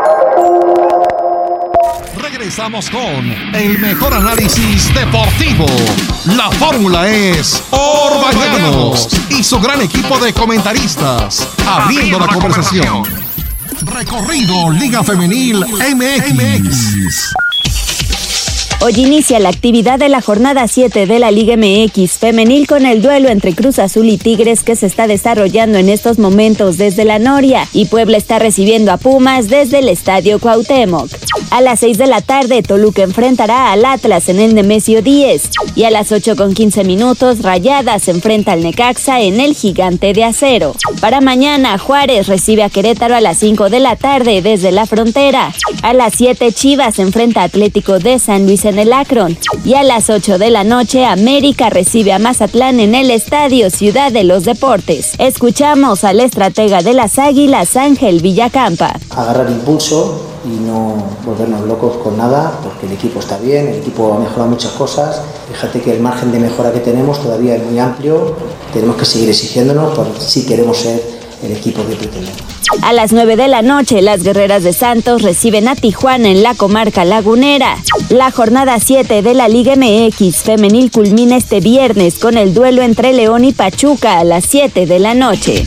Regresamos con el mejor análisis deportivo. La fórmula es Orbañanos y su gran equipo de comentaristas, abriendo la conversación. Recorrido Liga Femenil M X. Hoy inicia la actividad de la jornada siete de la Liga M X femenil con el duelo entre Cruz Azul y Tigres que se está desarrollando en estos momentos desde la Noria, y Puebla está recibiendo a Pumas desde el Estadio Cuauhtémoc. A las seis de la tarde, Toluca enfrentará al Atlas en el Nemesio diez, y a las ocho con quince minutos, Rayadas se enfrenta al Necaxa en el Gigante de Acero. Para mañana, Juárez recibe a Querétaro a las cinco de la tarde desde la Frontera. A las siete, Chivas se enfrenta a Atlético de San Luis en el Akron, y a las ocho de la noche, América recibe a Mazatlán en el Estadio Ciudad de los Deportes. Escuchamos al estratega de las Águilas, Ángel Villacampa. Agarrar impulso y no volvernos locos con nada, porque el equipo está bien, el equipo ha mejorado muchas cosas. Fíjate que el margen de mejora que tenemos todavía es muy amplio, tenemos que seguir exigiéndonos por si queremos ser el equipo que pretendemos. A las nueve de la noche, las Guerreras de Santos reciben a Tijuana en la comarca lagunera. La jornada siete de la Liga M X femenil culmina este viernes con el duelo entre León y Pachuca a las siete de la noche.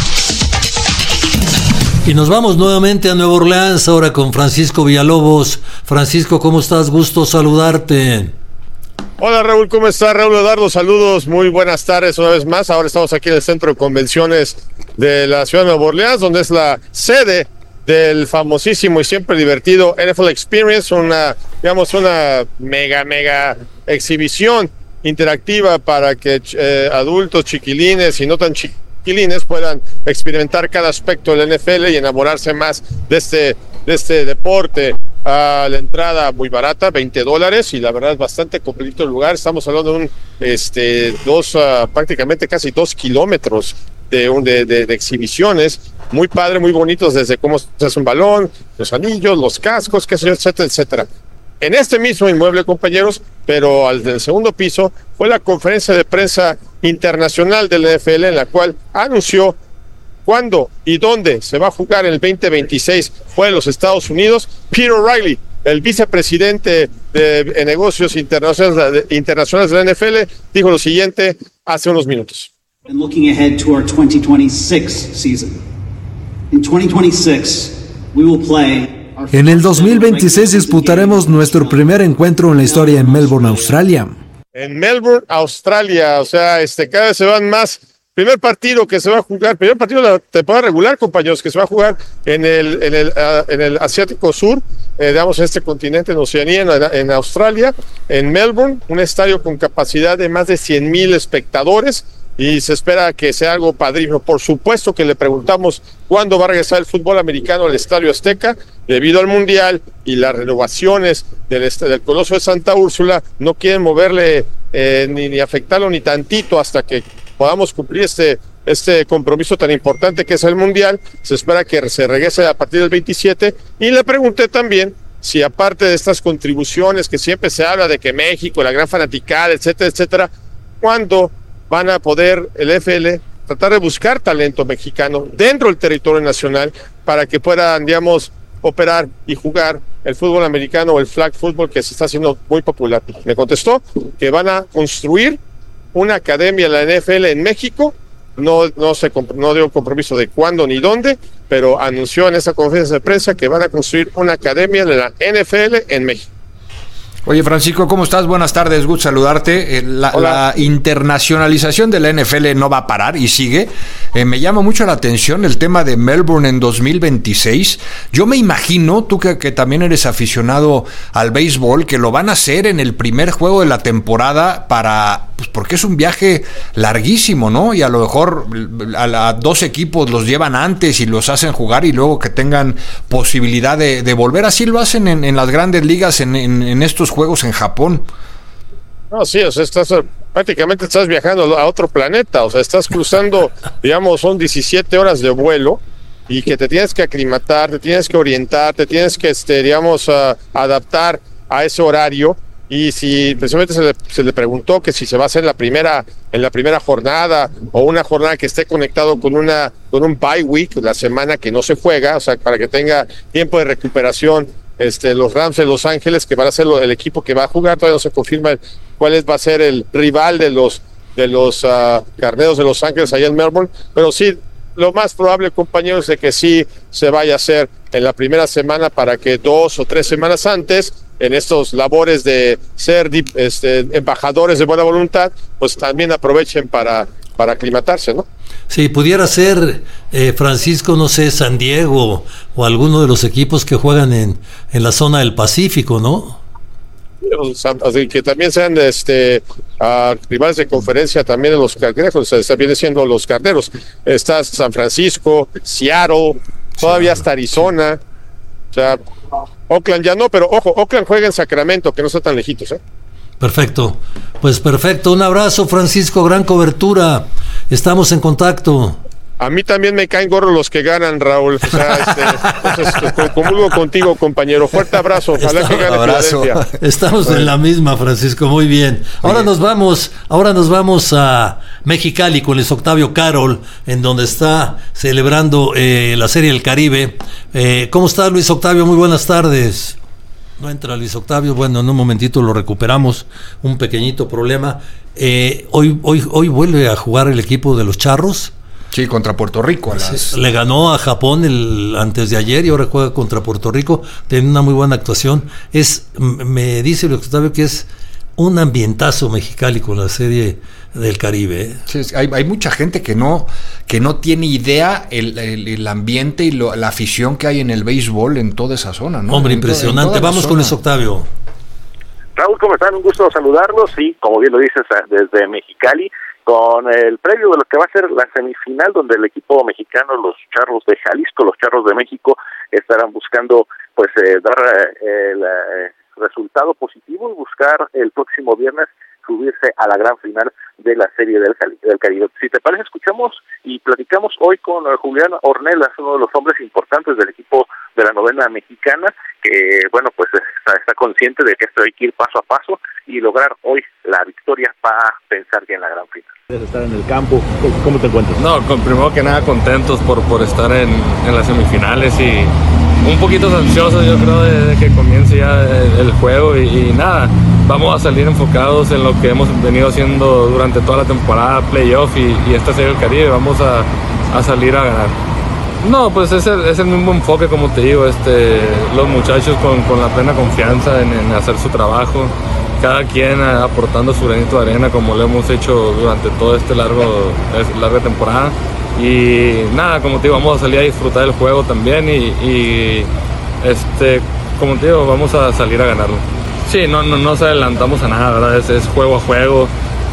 Y nos vamos nuevamente a Nueva Orleans, ahora con Francisco Villalobos. Francisco, ¿cómo estás? Gusto saludarte. Hola Raúl, ¿cómo estás? Raúl Eduardo, saludos, muy buenas tardes una vez más. Ahora estamos aquí en el Centro de Convenciones de la ciudad de Nueva Orleans, donde es la sede del famosísimo y siempre divertido N F L Experience, una, digamos, una mega, mega exhibición interactiva para que eh, adultos, chiquilines y no tan chiquilines puedan experimentar cada aspecto del N F L y enamorarse más de este, de este deporte. A la entrada muy barata, veinte dólares, y la verdad es bastante completito el lugar. Estamos hablando de un, este, dos, uh, prácticamente casi dos kilómetros de, un, de, de, de exhibiciones, muy padre, muy bonitos, desde cómo se hace un balón, los anillos, los cascos, qué sé yo, etcétera, etcétera. En este mismo inmueble, compañeros, pero al del segundo piso, fue la conferencia de prensa internacional del N F L, en la cual anunció cuándo y dónde se va a jugar el veinte veintiséis fue en los Estados Unidos. Peter O'Reilly, el vicepresidente de, de negocios internacionales, de, internacionales de la N F L, dijo lo siguiente hace unos minutos. And looking ahead to our twenty twenty-six season. In twenty twenty-six, we will play our En el dos mil veintiséis disputaremos nuestro primer encuentro en la historia en Melbourne, Australia. En Melbourne, Australia, o sea, este, cada vez se van más. Primer partido que se va a jugar, primer partido de la temporada regular, compañeros, que se va a jugar en el, en el, uh, en el Asiático Sur, eh, digamos, en este continente, en Oceanía, en, en Australia, en Melbourne, un estadio con capacidad de más de cien mil espectadores, y se espera que sea algo padrísimo. Por supuesto que le preguntamos cuándo va a regresar el fútbol americano al Estadio Azteca, debido al Mundial y las renovaciones del, del Coloso de Santa Úrsula, no quieren moverle eh, ni, ni afectarlo ni tantito hasta que podamos cumplir este, este compromiso tan importante que es el Mundial. Se espera que se regrese a partir del veintisiete, y le pregunté también si, aparte de estas contribuciones que siempre se habla de que México, la gran fanaticada, etcétera, etcétera, ¿cuándo van a poder el N F L tratar de buscar talento mexicano dentro del territorio nacional para que puedan, digamos, operar y jugar el fútbol americano o el flag football que se está haciendo muy popular? Me contestó que van a construir una academia de la N F L en México. No, no, se, no dio compromiso de cuándo ni dónde, pero anunció en esa conferencia de prensa que van a construir una academia de la N F L en México. Oye, Francisco, ¿cómo estás? Buenas tardes, gusto saludarte. Eh, la, la internacionalización de la N F L no va a parar y sigue. Eh, me llama mucho la atención el tema de Melbourne en dos mil veintiséis. Yo me imagino, tú que, que también eres aficionado al béisbol, que lo van a hacer en el primer juego de la temporada para... Pues porque es un viaje larguísimo, ¿no? Y a lo mejor a, a dos equipos los llevan antes y los hacen jugar y luego que tengan posibilidad de, de volver. Así lo hacen en, en las grandes ligas, en, en, en estos juegos en Japón. No, sí, o sea, estás prácticamente estás viajando a otro planeta, o sea, estás cruzando, digamos, son diecisiete horas de vuelo y que te tienes que aclimatar, te tienes que orientar, te tienes que, este, digamos, uh, adaptar a ese horario. Y si precisamente se le, se le preguntó que si se va a hacer la primera, en la primera jornada o una jornada que esté conectado con una con un bye week, la semana que no se juega, o sea, para que tenga tiempo de recuperación, este, los Rams de Los Ángeles, que van a ser el equipo que va a jugar, todavía no se confirma cuál es, va a ser el rival de los de los uh, Carneros de Los Ángeles allá en Melbourne, pero sí, lo más probable, compañeros, es de que sí se vaya a hacer en la primera semana para que dos o tres semanas antes, en estos labores de ser este, embajadores de buena voluntad, pues también aprovechen para, para aclimatarse, ¿no? Sí, pudiera ser, eh, Francisco, no sé, San Diego o alguno de los equipos que juegan en, en la zona del Pacífico, ¿no? Así que también sean este, uh, rivales de conferencia también de los Carneros, o sea, viene siendo los Carneros. Está San Francisco, Seattle, todavía hasta Arizona, o sea... Oakland ya no, pero ojo, Oakland juega en Sacramento, que no está tan lejitos, ¿eh? Perfecto, pues perfecto, un abrazo, Francisco, gran cobertura, estamos en contacto. A mí también me caen gorros los que ganan, Raúl. O sea, este, entonces, comulgo contigo, compañero. Fuerte abrazo. Ojalá que gane Filadelfia. Estamos en la misma, Francisco. Muy bien. Ahora nos vamos, ahora nos vamos a Mexicali con Luis Octavio Carol, en donde está celebrando eh, la Serie del Caribe. Eh, ¿Cómo está, Luis Octavio? Muy buenas tardes. No entra Luis Octavio. Bueno, en un momentito lo recuperamos. Un pequeñito problema. Eh, hoy, hoy, hoy vuelve a jugar el equipo de los Charros. Sí, contra Puerto Rico. A las... Le ganó a Japón el antes de ayer y ahora juega contra Puerto Rico. Tiene una muy buena actuación. Es, me dice Luis Octavio que es un ambientazo Mexicali con la Serie del Caribe. ¿eh? Sí, hay, hay mucha gente que no que no tiene idea el, el, el ambiente y lo, la afición que hay en el béisbol en toda esa zona, ¿no? Hombre, en impresionante. To, Vamos con Luis Octavio. Raúl, ¿cómo están? Un gusto saludarlos. Sí, como bien lo dices, desde Mexicali, con el previo de lo que va a ser la semifinal, donde el equipo mexicano, los Charros de Jalisco, los Charros de México, estarán buscando pues eh, dar eh, el eh, resultado positivo y buscar el próximo viernes subirse a la gran final de la Serie del, Cali- del Caribe. Si te parece, escuchamos y platicamos hoy con uh, Julián Ornelas, uno de los hombres importantes del equipo de la novena mexicana, que, bueno, pues está, está consciente de que esto hay que ir paso a paso y lograr hoy la victoria para pensar ya en la gran final. Estar en el campo, ¿cómo te encuentras? No, con, primero que nada contentos por, por estar en, en las semifinales y un poquito ansiosos, yo creo, de, de que comience ya el, el juego y, y nada, vamos a salir enfocados en lo que hemos venido haciendo durante toda la temporada, playoff y, y esta Serie del Caribe, vamos a, a salir a ganar. No, pues es el, es el mismo enfoque, como te digo, este, los muchachos con, con la plena confianza en, en hacer su trabajo, cada quien aportando su granito de arena como lo hemos hecho durante todo este largo, larga temporada. Y nada, como te digo, vamos a salir a disfrutar del juego también y, y este, como te digo, vamos a salir a ganarlo. Sí, no, no, no nos adelantamos a nada, ¿verdad? Es, es juego a juego.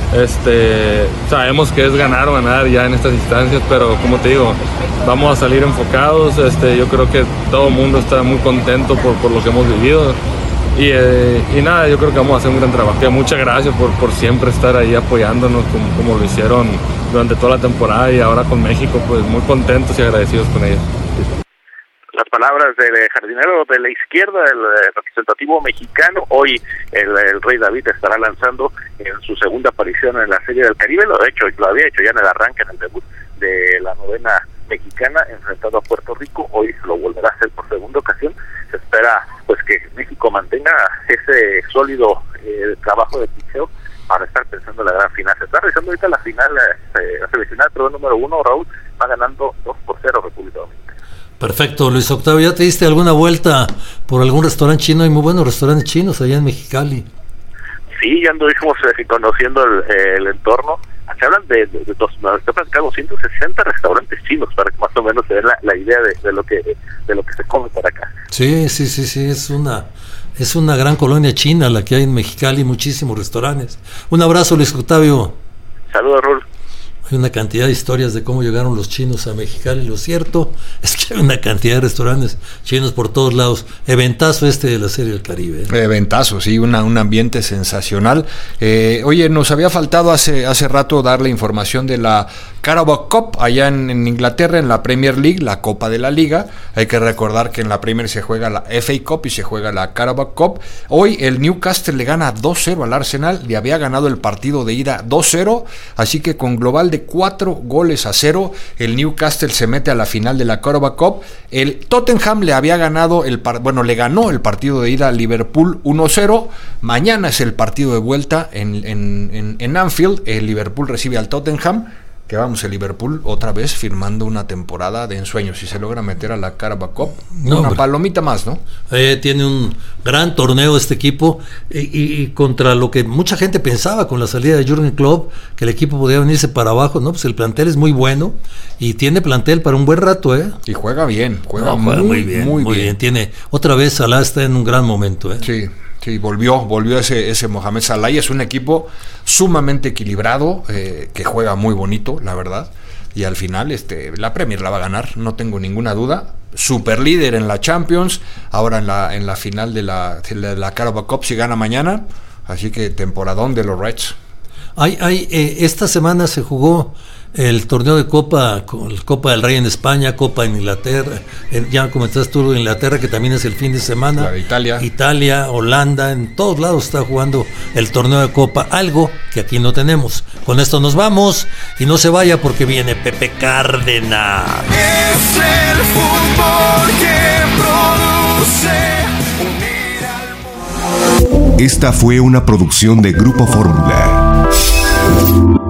Este, sabemos que es ganar o ganar ya en estas instancias, pero como te digo, vamos a salir enfocados. Este, yo creo que todo el mundo está muy contento por, por lo que hemos vivido. Y, eh, y nada, yo creo que vamos a hacer un gran trabajo. Muchas gracias por, por siempre estar ahí apoyándonos como, como lo hicieron durante toda la temporada y ahora con México, pues muy contentos y agradecidos con ellos. Las palabras del jardinero de la izquierda, el representativo mexicano. Hoy el, el Rey David estará lanzando en su segunda aparición en la Serie del Caribe. Lo ha hecho, lo había hecho ya en el arranque, en el debut de la novena mexicana, enfrentado a Puerto Rico. Hoy lo volverá a hacer por segunda ocasión. Se espera pues que México mantenga ese sólido eh, trabajo de picheo para estar pensando en la gran final. Se está realizando ahorita la final, eh, la semifinal, pero el número uno, Raúl, va ganando dos por cero República Dominicana. Perfecto, Luis Octavio, ¿ya te diste alguna vuelta por algún restaurante chino. Hay muy buenos restaurantes chinos allá en Mexicali. Sí, ya anduvimos eh, conociendo el, eh, el entorno. Se hablan de, de, de dos, doscientos sesenta restaurantes chinos, para que más o menos se dé la, la idea de, de lo que de lo que se come por acá. Sí, sí, sí, sí, es una es una gran colonia china la que hay en Mexicali, muchísimos restaurantes. Un abrazo, Luis Octavio. Saludos, Raúl. Hay una cantidad de historias de cómo llegaron los chinos a Mexicali. Lo cierto es que hay una cantidad de restaurantes chinos por todos lados. Eventazo este de la Serie del Caribe. ¿eh? Eventazo, sí, una, un ambiente sensacional. Eh, oye, nos había faltado hace, hace rato dar la información de la Carabao Cup allá en, en Inglaterra, en la Premier League, la Copa de la Liga. Hay que recordar que en la Premier se juega la F A Cup y se juega la Carabao Cup. Hoy el Newcastle le gana dos cero al Arsenal, le había ganado el partido de ida dos cero, así que con global de cuatro goles a cero, el Newcastle se mete a la final de la Carabao Cup. El Tottenham le había ganado el par- bueno, le ganó el partido de ida al Liverpool uno cero. Mañana es el partido de vuelta en, en, en, en Anfield. El Liverpool recibe al Tottenham. Que vamos, el Liverpool otra vez firmando una temporada de ensueño. Si se logra meter a la Carabao Cup, no, una palomita más, ¿no? Eh, tiene un gran torneo este equipo y, y, y contra lo que mucha gente pensaba con la salida de Jürgen Klopp, que el equipo podía venirse para abajo, ¿no? Pues el plantel es muy bueno y tiene plantel para un buen rato, ¿eh? Y juega bien, juega, no, muy, juega muy bien, muy, muy bien. bien. Tiene otra vez Salah está en un gran momento, ¿eh? Sí. Sí, volvió, volvió ese, ese Mohamed Salah y es un equipo sumamente equilibrado, eh, que juega muy bonito, la verdad, y al final este, la Premier la va a ganar, no tengo ninguna duda. Super líder en la Champions, ahora en la, en la final de la, de la Carabao Cup si gana mañana, así que temporadón de los Reds. Hay, hay, eh, esta semana se jugó el torneo de Copa, Copa del Rey en España, Copa en Inglaterra, en, ya comentaste tú Inglaterra, que también es el fin de semana. La de Italia. Italia, Holanda, en todos lados está jugando el torneo de Copa, algo que aquí no tenemos. Con esto nos vamos y no se vaya porque viene Pepe Cárdenas. Es el fútbol que produce. Esta fue una producción de Grupo Fórmula.